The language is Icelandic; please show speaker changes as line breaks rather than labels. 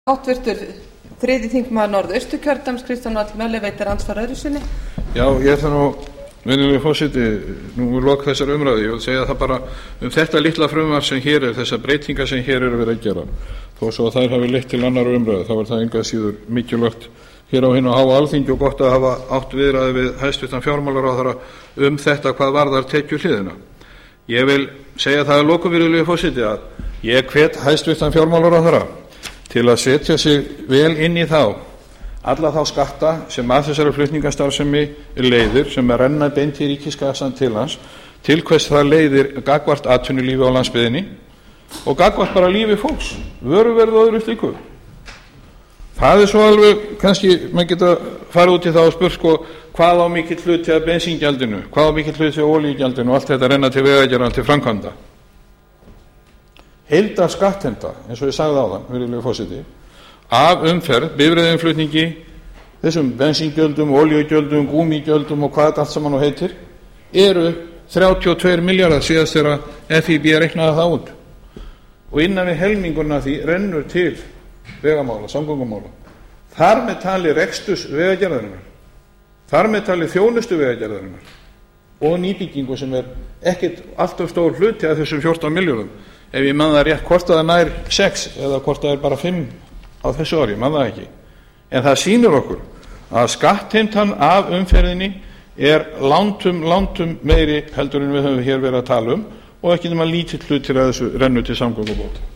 Háttvirtur þriðji þingmaður Norðausturkjördæmis Kristján Árni Möller veitir andsvar öðru sinni.
Já, ég ætla nú, virðulegi forseti, nú er lok þessar umræðu, ég vil segja það bara þetta litla frumvarp sem hér er, þessar breytingar sem hér eru verið að gera, þó svo að þær hafi leitt til annarra umræðu, þá er það engu að síður mikilvægt hér á hinu háa Alþingi og gott að hafa átt viðræði við hæstvirtan fjármálaráðherra þetta hvað varðar tekjuhliðina. Ég vil segja það að lokum, virðulegi forseti, að ég hvet hæstvirtan fjármálaráðherra til að setja sig vel inn í alla þá skatta sem að þessari flutningastarfsemi leiðir, sem renna beint í ríkiskassann til hans, til hvers það leiðir gagnvart atvinnulífi á landsbyggðinni og gagnvart bara lífi fólks, vöruverði og öðru slíku. Það er svo alveg, kannski maður geta farið út í það og spurt hvað á mikill hluti af bensíngjaldinu, hvað á mikill hluti af olíugjaldinu og allt þetta renna til vegagerðar til framkvæmda. Heildarskattheimta, eins og ég sagði áðan, virðulegi forseti, af umferð, bifreiðainnflutningi, þessum bensíngjöldum, olíugjöldum, gúmígjöldum og hvað þetta allt saman nú heitir, eru 32 milljarðar síðast þegar FÍB reiknaði það út. Og innan við helmingurinn af því rennur til vegamála, samgöngumála. Þar með talið reksturs vegagerðarinnar, þar með talið þjónustu vegagerðarinnar og nýbyggingu sem er ekkert alltof stór hluti af þessum 14 milljörðum. Ef ég man það rétt, hvort það nær 6 eða hvort það bara 5 á þessu ári, man það ekki. En það sýnir okkur að skattheimtan af umferðinni er langtum meiri heldur en við höfum hér verið að tala og ekki nema lítill hluti af þessu rennu til samgöngubóta.